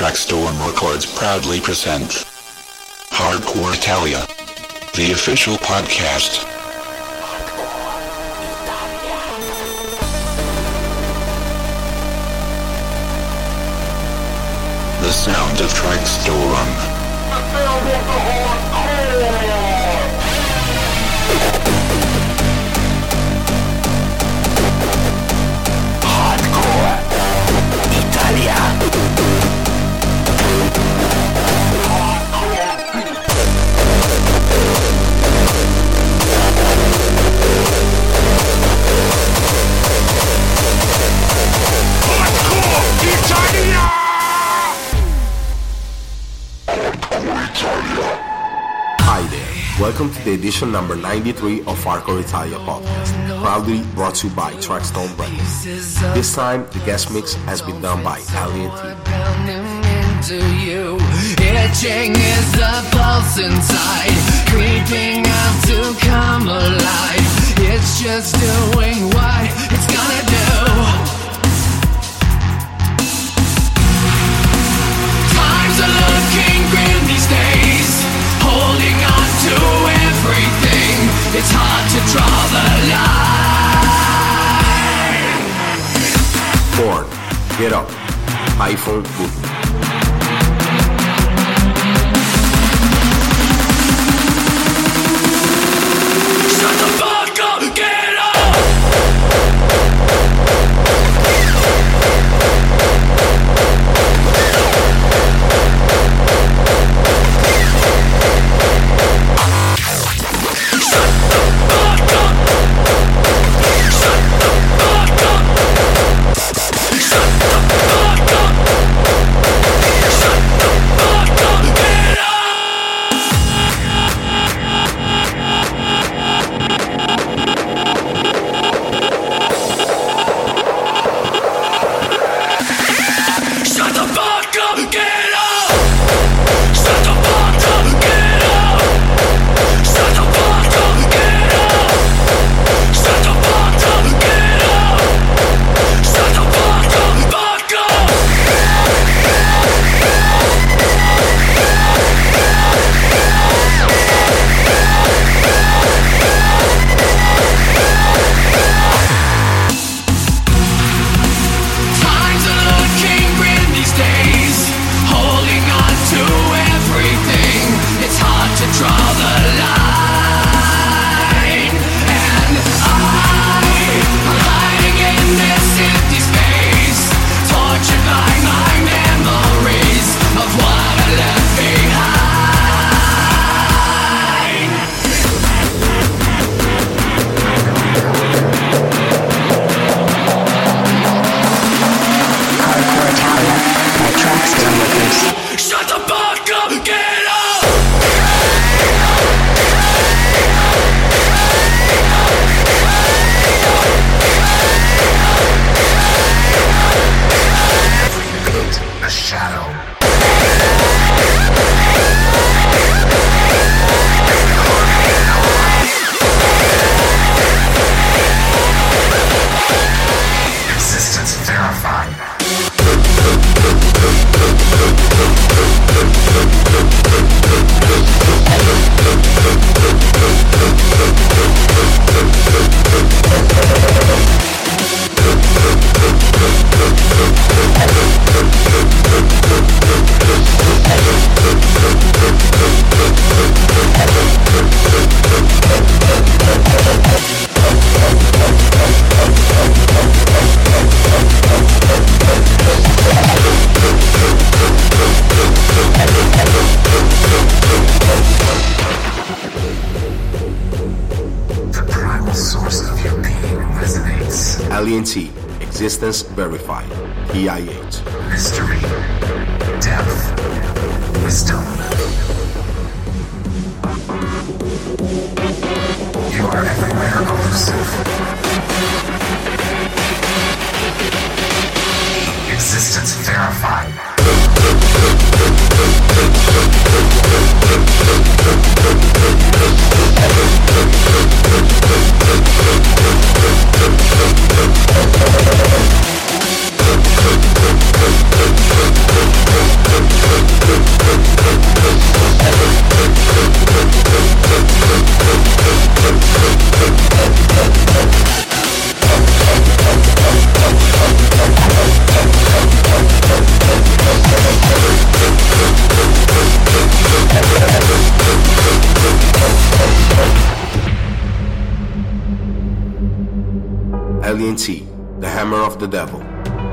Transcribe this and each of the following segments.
Trackstorm Records proudly present Hardcore Italia, the official podcast. The sound of Trackstorm. Hardcore Italia. Hi there, welcome to the edition number 93 of Hardcore Italia podcast, proudly brought to you by Trackstorm Records. This time, the guest mix has been done by Alien T. Itching is the pulse inside, creeping out to come alive. It's just doing what it's gonna do. Times are looking grim these days, holding on to everything. It's hard to draw the line. Born, Get Up, iPhone Movement. Shut the fuck up, get up! Alien T, Existence Verified, PIH. Mystery, depth, wisdom. You are everywhere elusive. Existence verified. TNT, The Hammer of the Devil.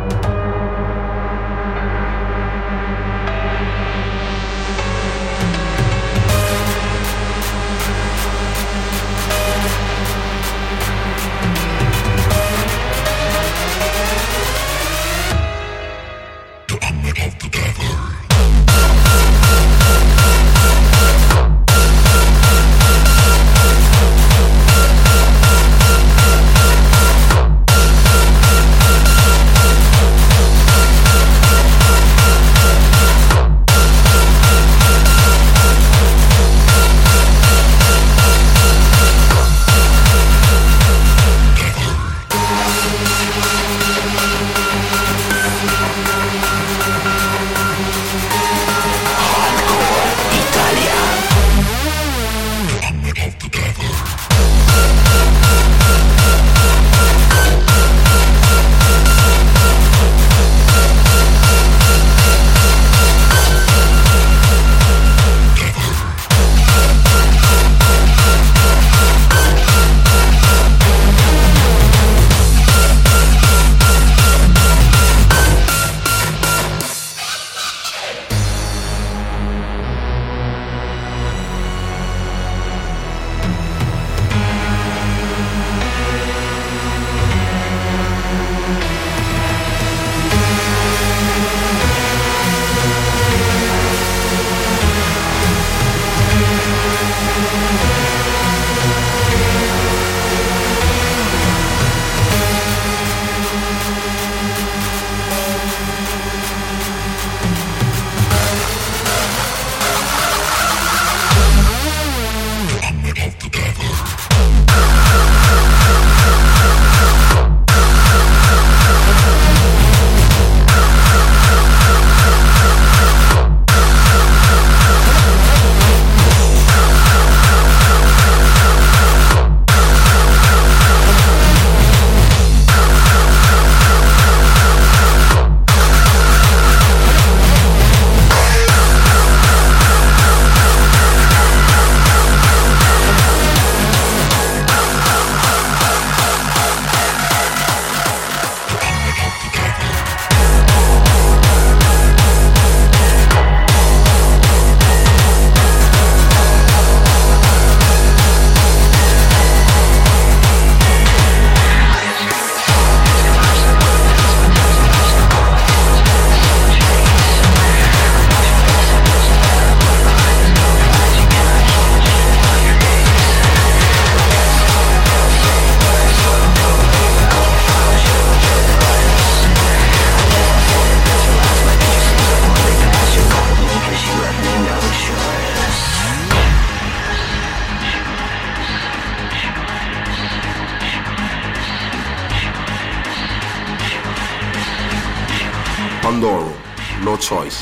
Pandoro, No Choice.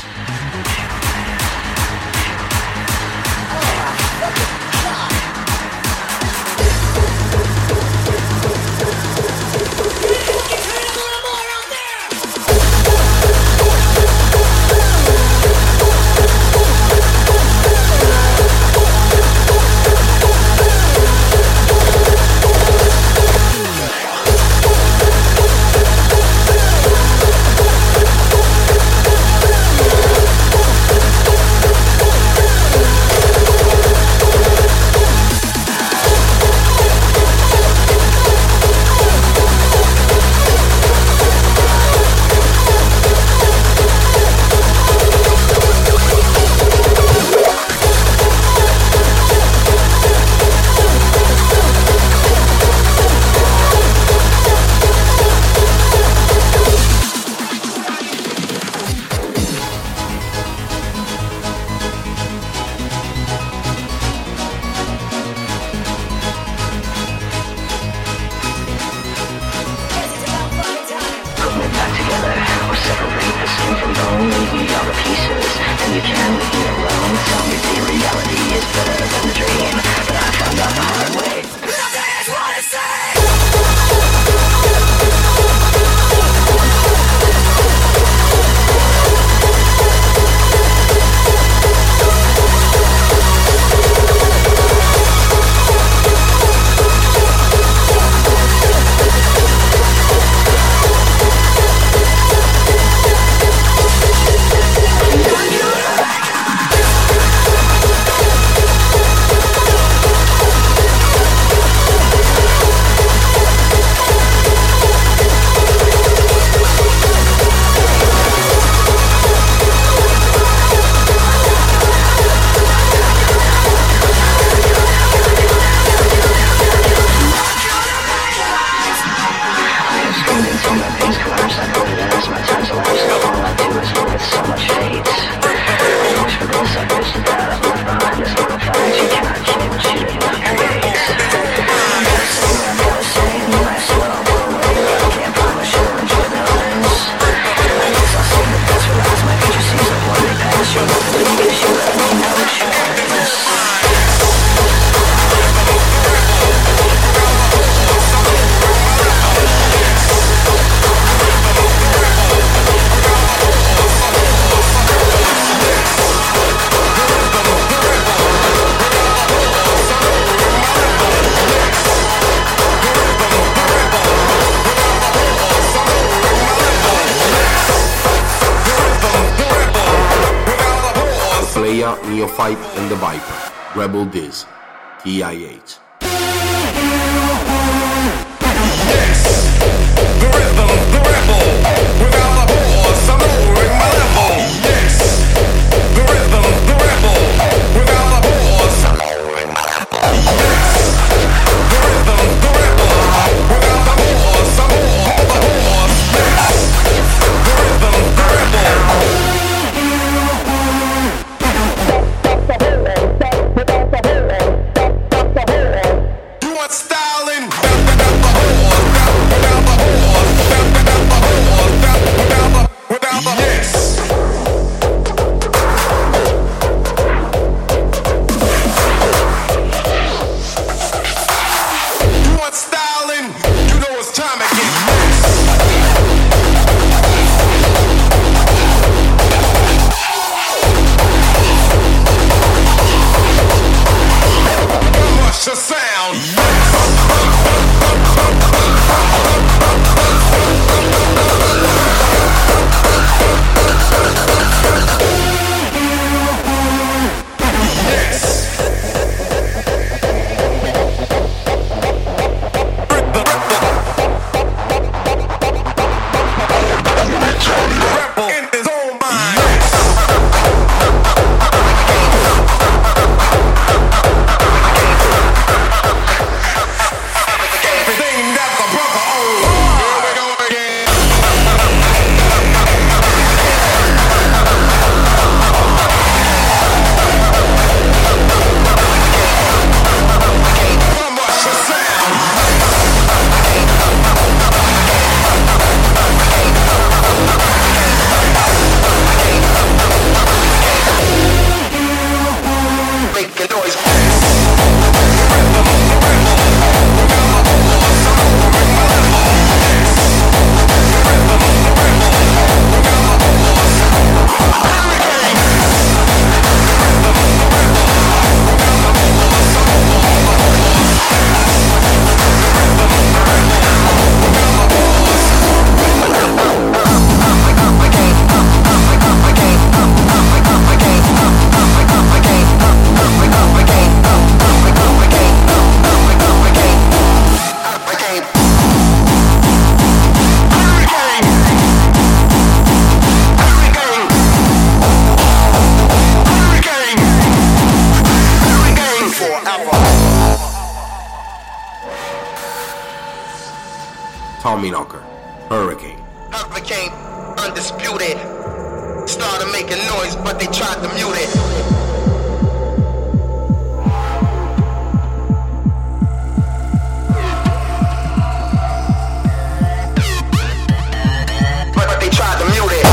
Leia, Neophyte, and the Viper. Rebel Diz. TIH. Yes, the rhythm, the rebel. Without a pause, I'm lowering my level. Yes, the rhythm, the rebel. Without a pause, I'm lowering my level. Yes, the rhythm, the rebel. Without a pause, I'm lowering my level. Yes, the rhythm, the rebel. You want styling? Yes. You want styling? You know it's time to get next. Much the sound. Tommyknocker, Hurricane. Hurricane, undisputed. Started making noise, but they tried to mute it. But they tried to mute it.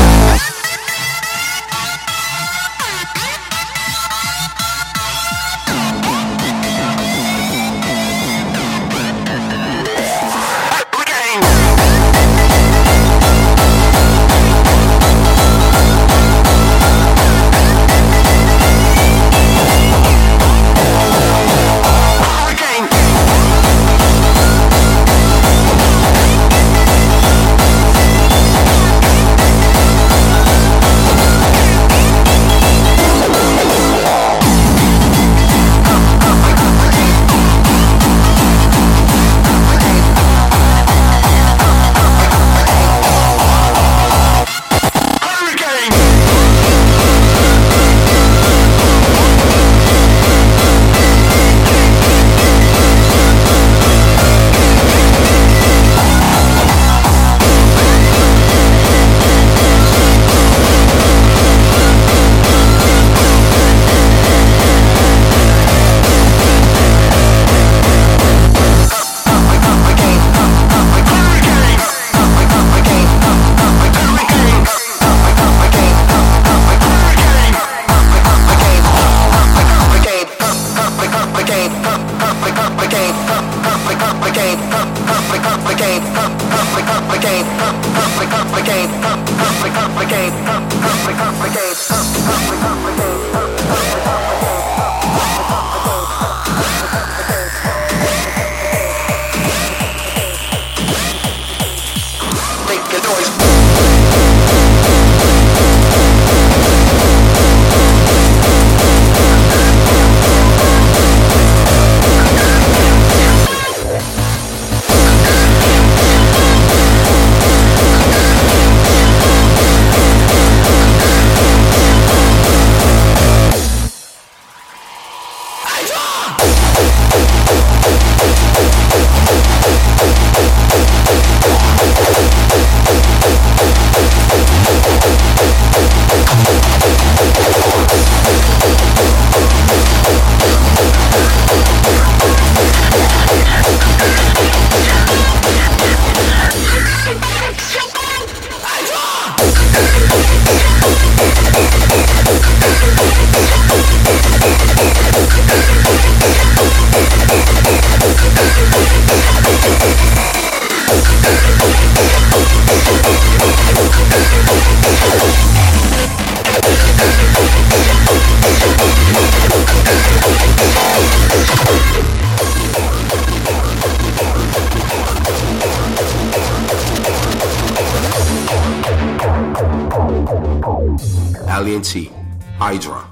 Alien T, Hydra.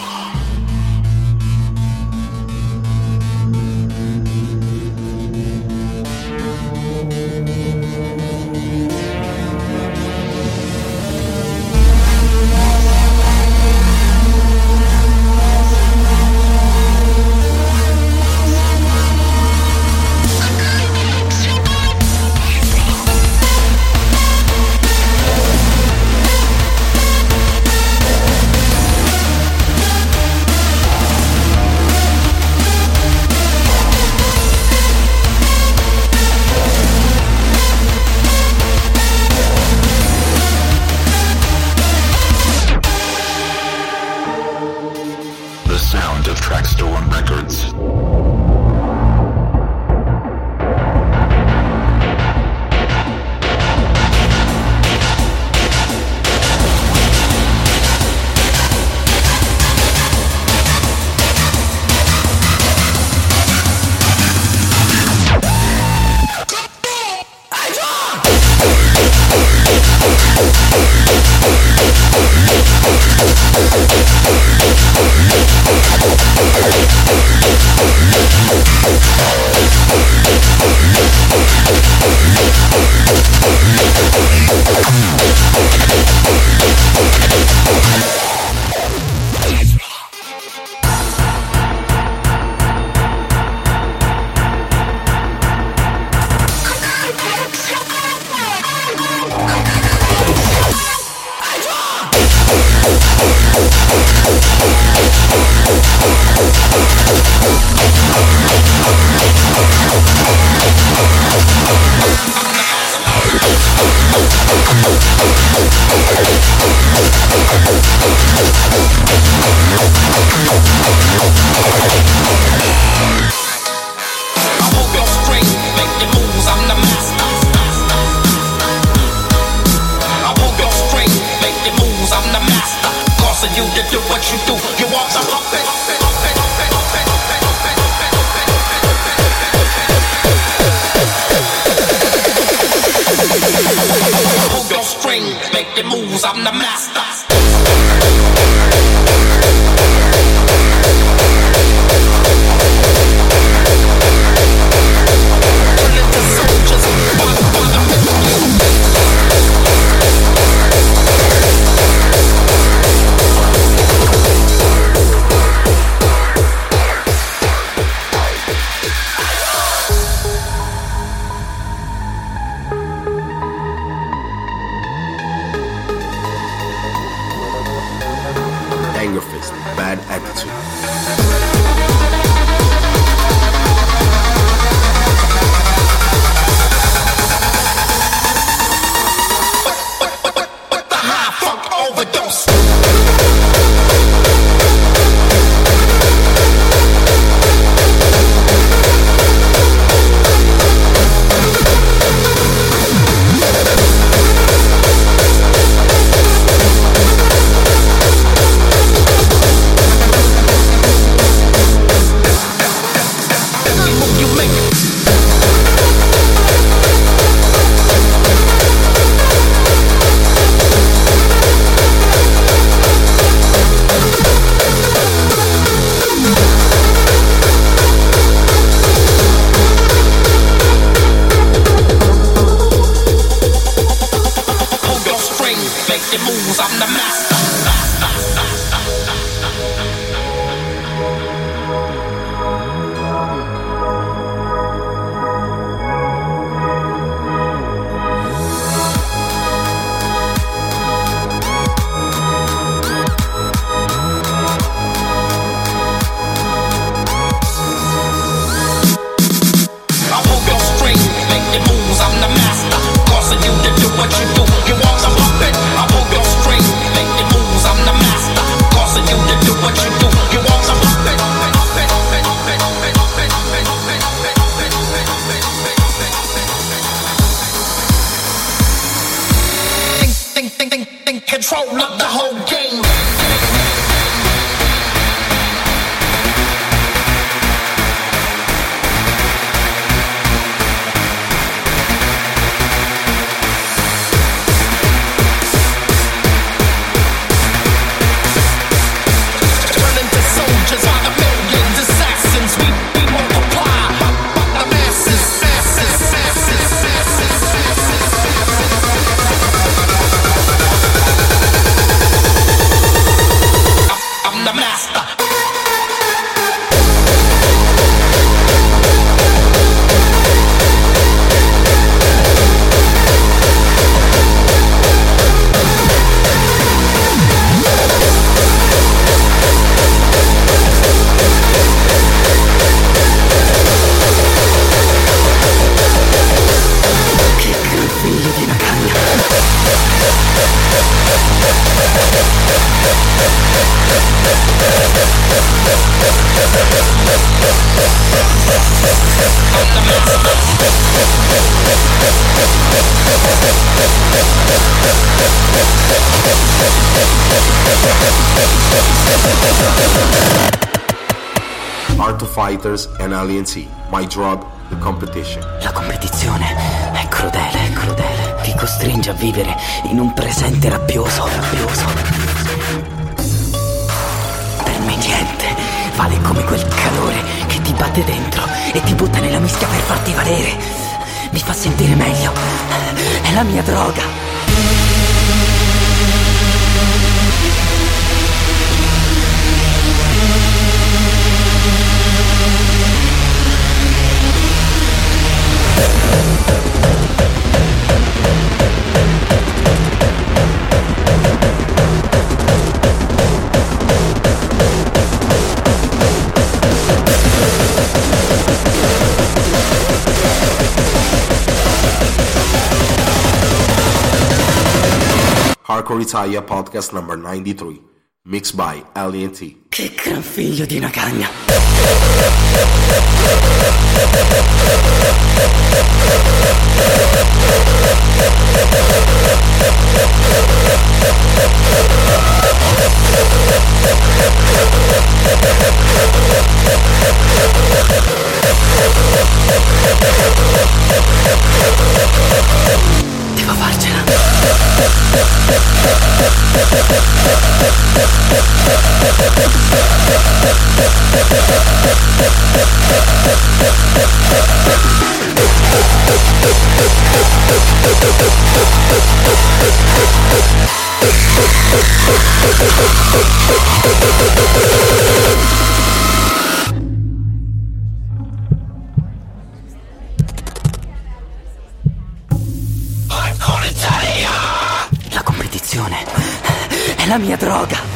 The sound of Trackstorm Records. You to do what you do, you want to hop it. Hold your string, make the moves, I'm the master. Anger Fist, Bad Attitude. I'm the master. I pull your string, make the moves, I'm the master. Causing you to do what you do. You want some puppet? I pull your control of the whole game. Art of Fighters and Alien T. My Drug, The Competition. La competizione è crudele, crudele. Ti costringe a vivere in un presente rabbioso, rabbioso. Per me niente vale come quel calore che ti batte dentro e ti butta nella mischia per farti valere. Mi fa sentire meglio. È la mia droga. Hardcore Italia podcast number 93, mixed by Alien T. Che gran figlio di una cagna. Devo farcela. La competizione è la mia droga.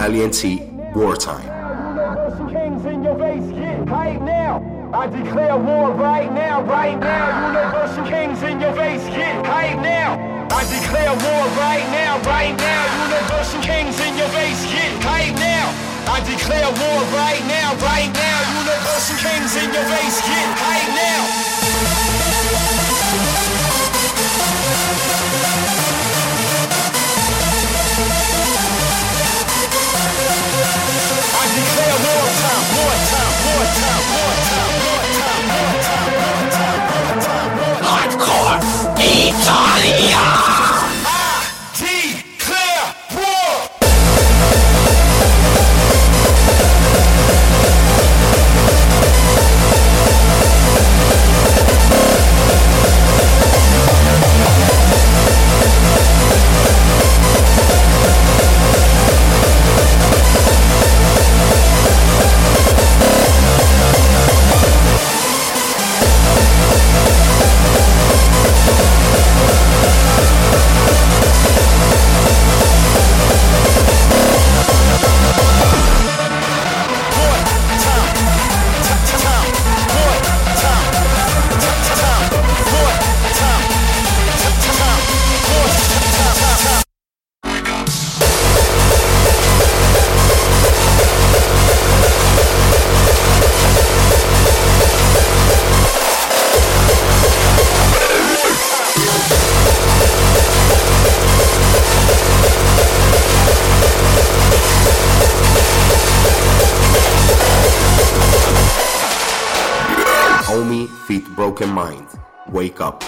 Alien T, Wartime. Kings in your face, get hype now. I declare war right now, right now. Universal kings in your face, get hype now. I declare war right now, right now. Universal kings in your face, get hype now. I declare war right now, right now. Universal kings in your face, get hype now. I declare wartime, wartime, wartime, wartime, wartime, wartime, wartime, wartime, wartime. Hardcore Italia. I declare war. Homie feat Broken Mind, Wake Up.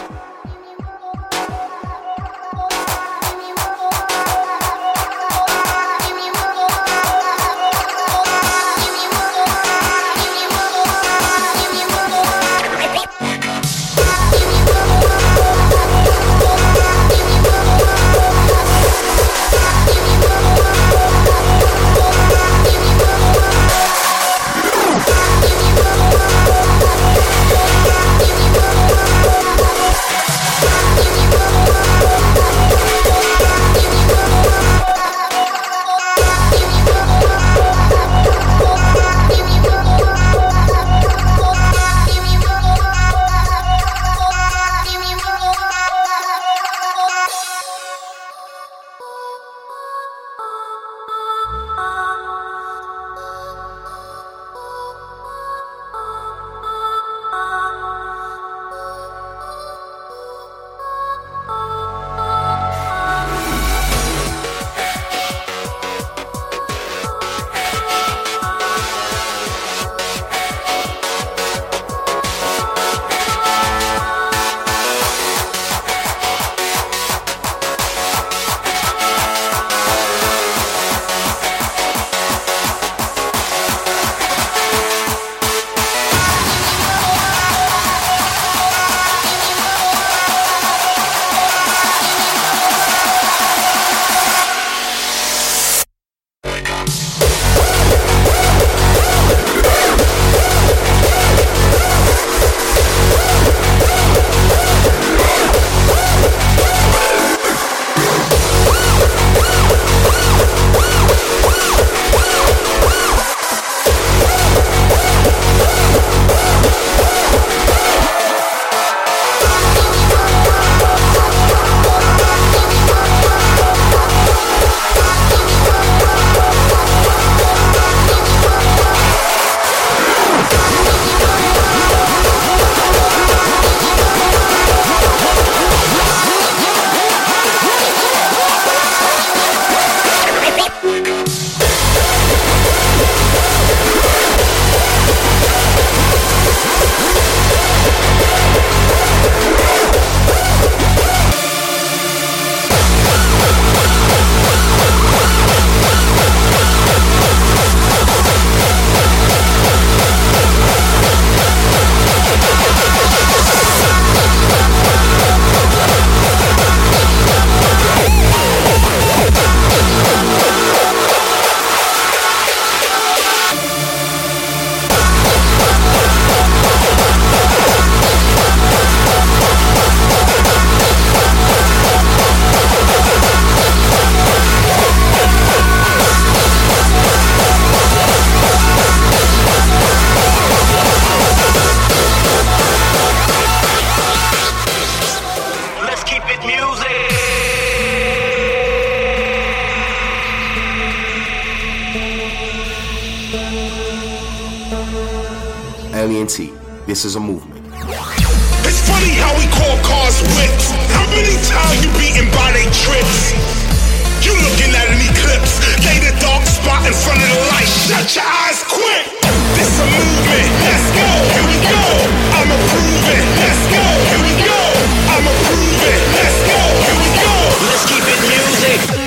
Alien T, this is a movement. It's funny how we call cars whips. How many times you beaten by they trips? You looking at an eclipse. They the dark spot in front of the light. Shut your eyes quick. This a movement. Let's go. Here we go. I'ma prove it. Let's go. Here we go. I'ma prove it. Let's go. Here we go. Let's keep it music.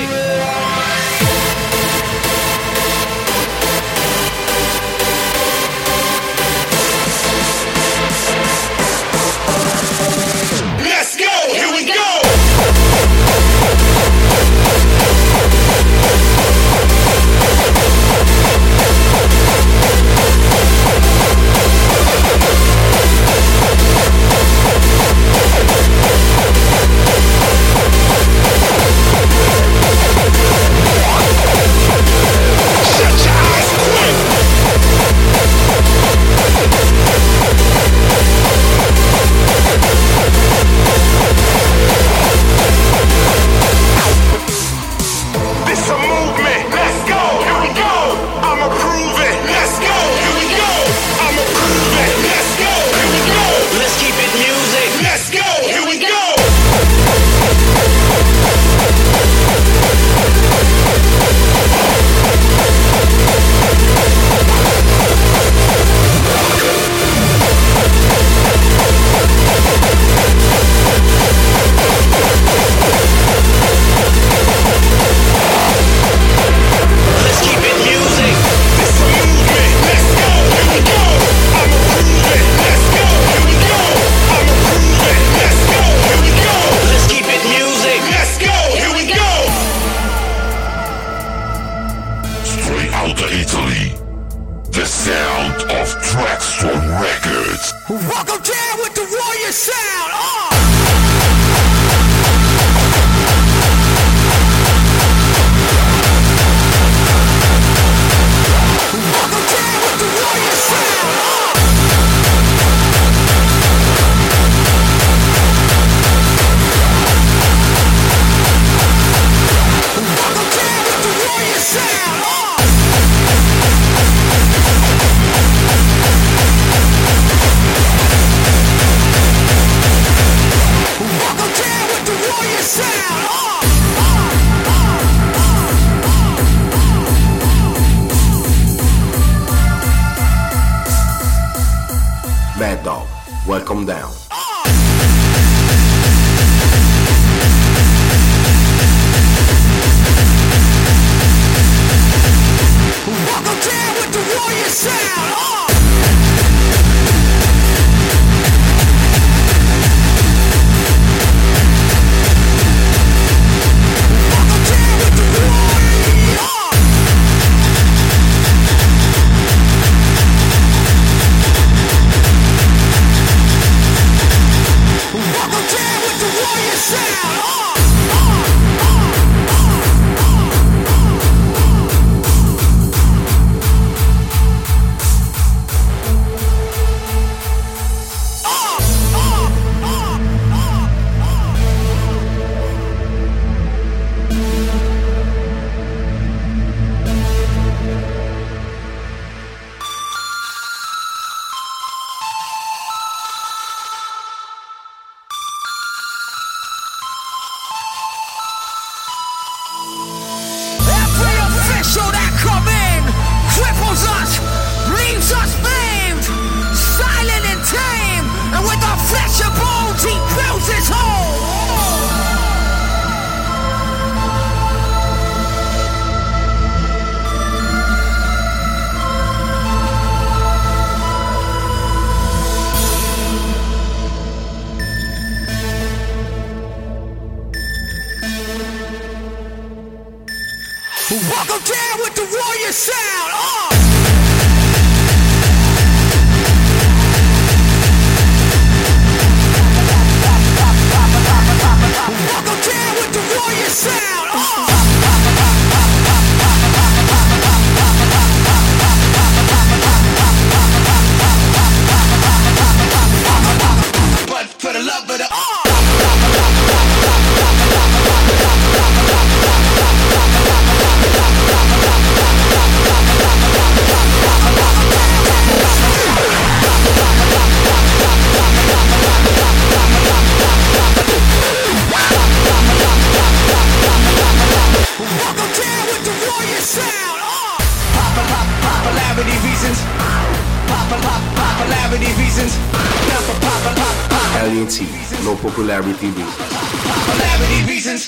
Welcome down. Welcome down with the warrior sound. Welcome down with the warrior sound. Welcome down with the warrior sound. But for the love of the reasons. Popularity reasons. Not for Alien T, no popularity reasons. popularity reasons.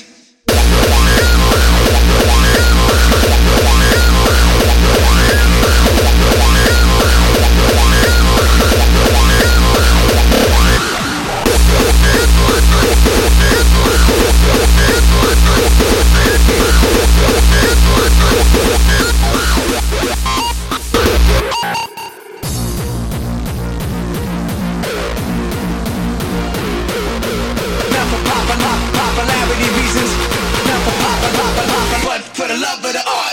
Not for popularity reasons. Not for but for the love of the art.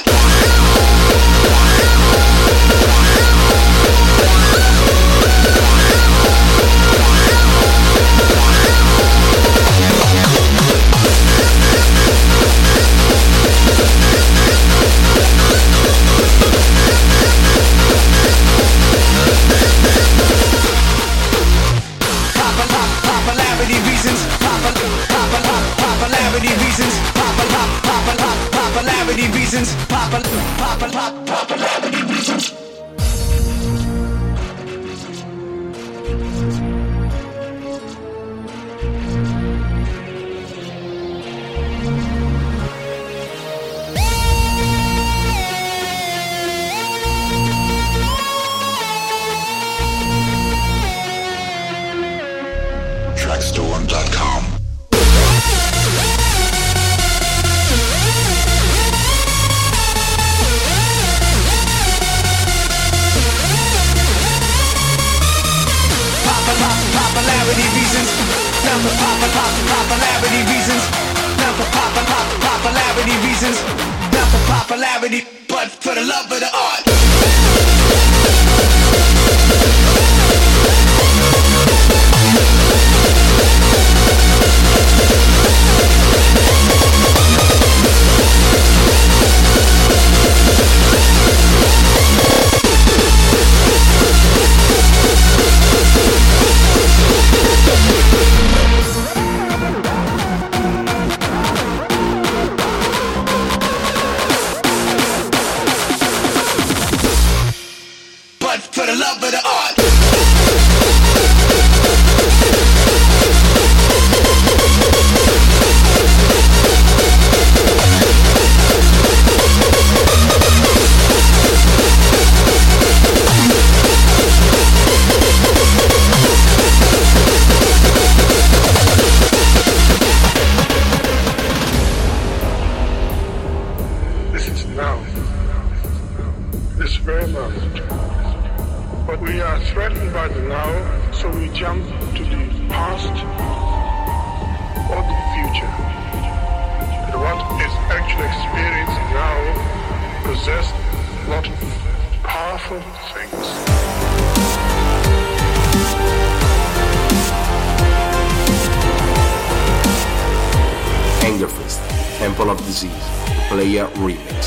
Popularity reasons. Popularity reasons. Popularity reasons. Popularity reasons. Trackstorm.com. Popularity reasons. Not for popularity reasons. Not for popularity reasons. Not for popularity, but for the love of the art. But for the love of the art. This is now, this very moment. But we are threatened by the now, so we jump to the past or the future. And what is actually experiencing now possessed a lot of powerful things. Angerfist, Temple of Disease, Player Remix.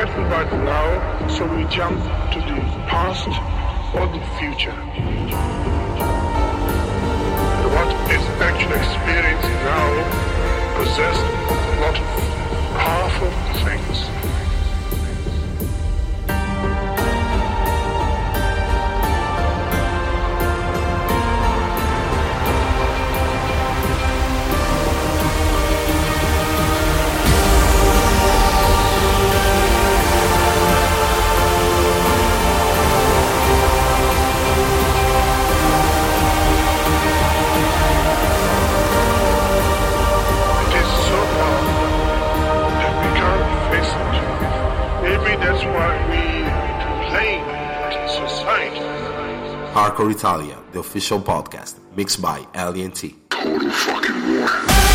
threatened by the now, so we jump to the past or the future. What is actually experienced now possessed a lot of powerful things. That's why we complain to society. Hardcore Italia, the official podcast, mixed by Alien T. Total fucking war.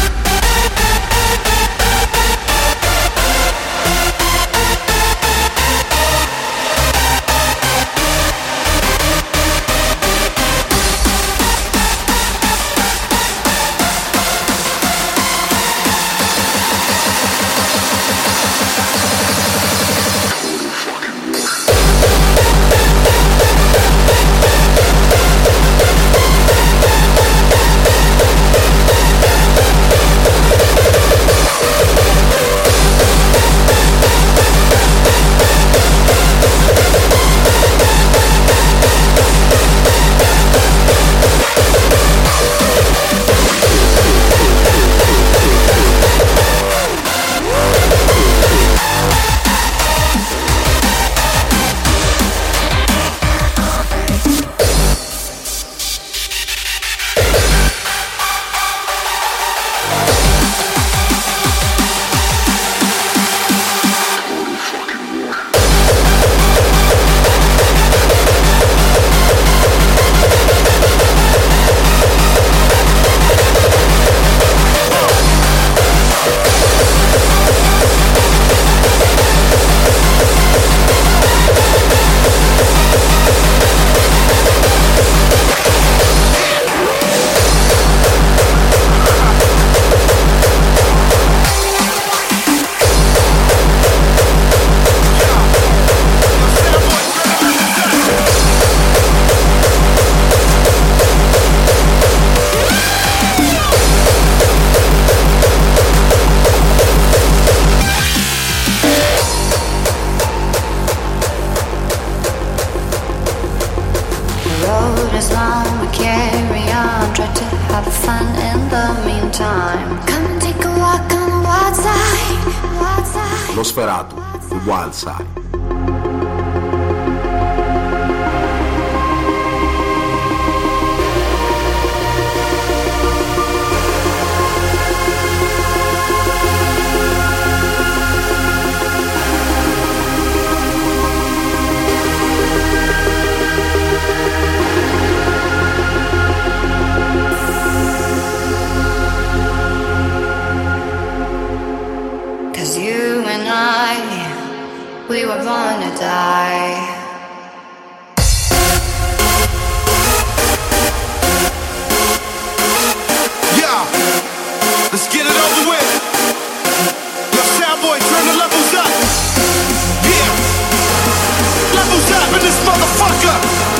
Nosferatu, The Wild Side. We were born to die. Yeah, let's get it over with. Yo, Soundboy, turn the levels up. Yeah, levels up in this motherfucker.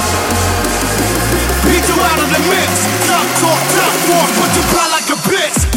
Beat you out of the mix. Top talk, top walk, put you cry like a bitch.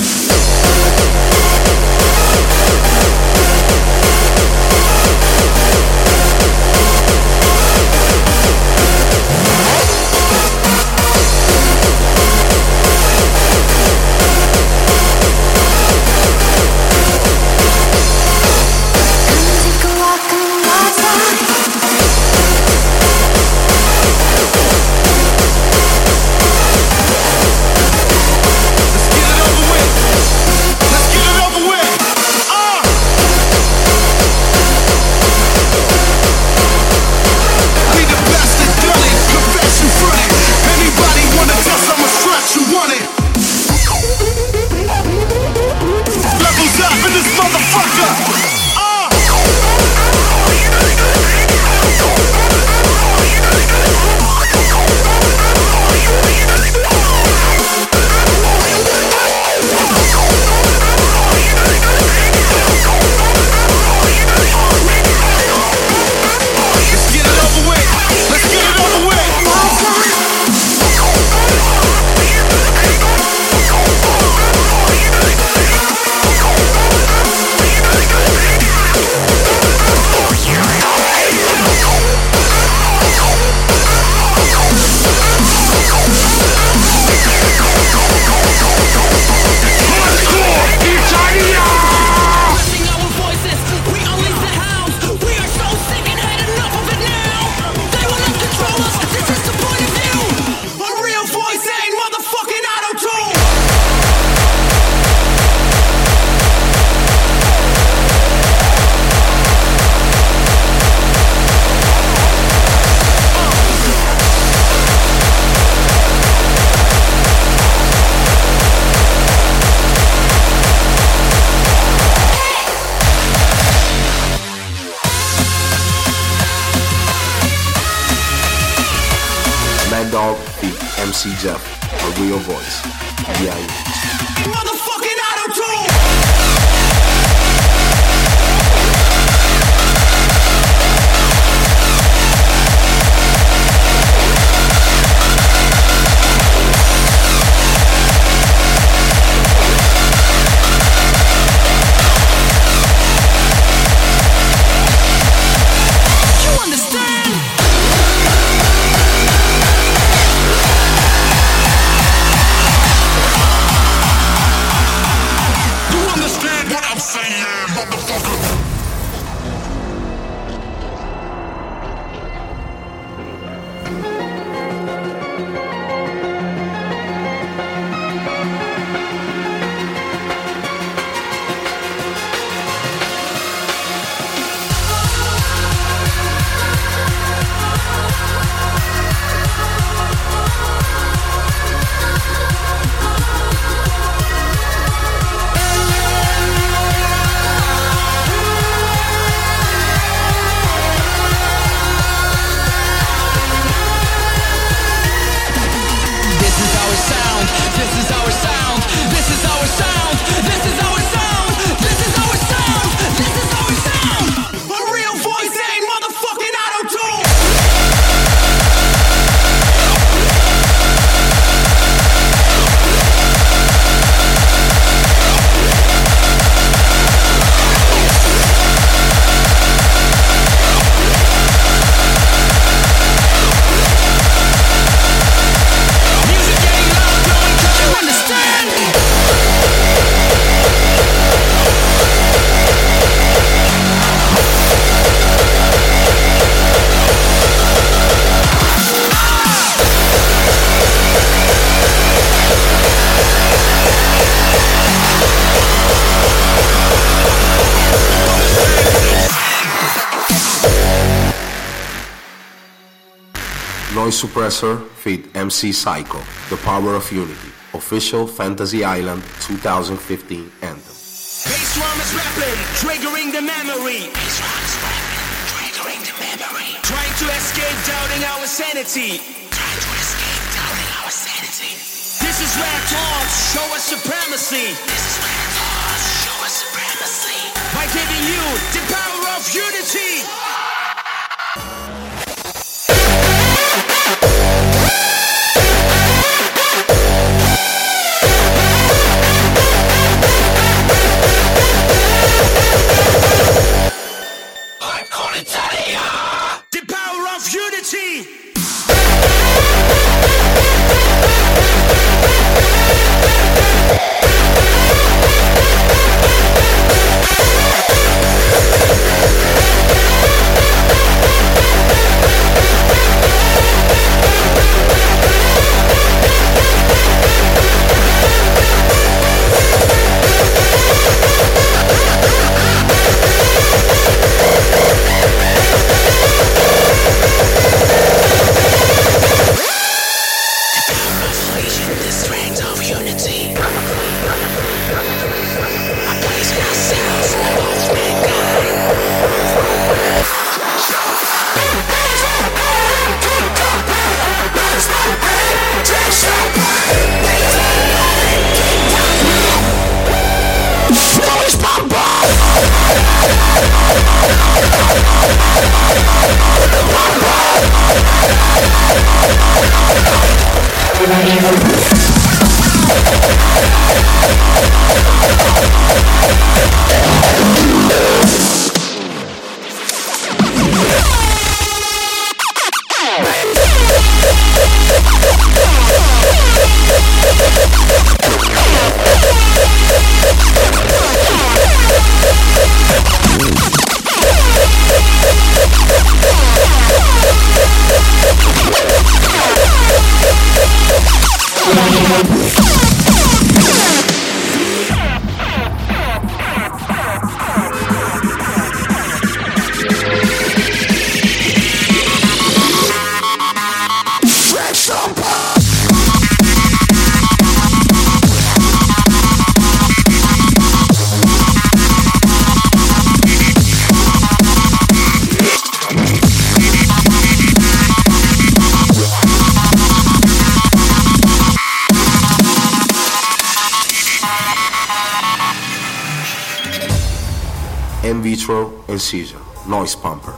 MC Jeff, a real voice. Motherfucking auto-tune! Noise Suppressor feat. MC Psycho, The Power of Unity, official Fantasy Island 2015 anthem. Bass drum is rapping, triggering the memory. Bass drum is rapping, triggering the memory. Trying to escape doubting our sanity. Trying to escape doubting our sanity. This is where thoughts show us supremacy. This is where thoughts show us supremacy. By giving you the power of unity. I'm calling Talia. The power of unity. Incision, Noise Pumper.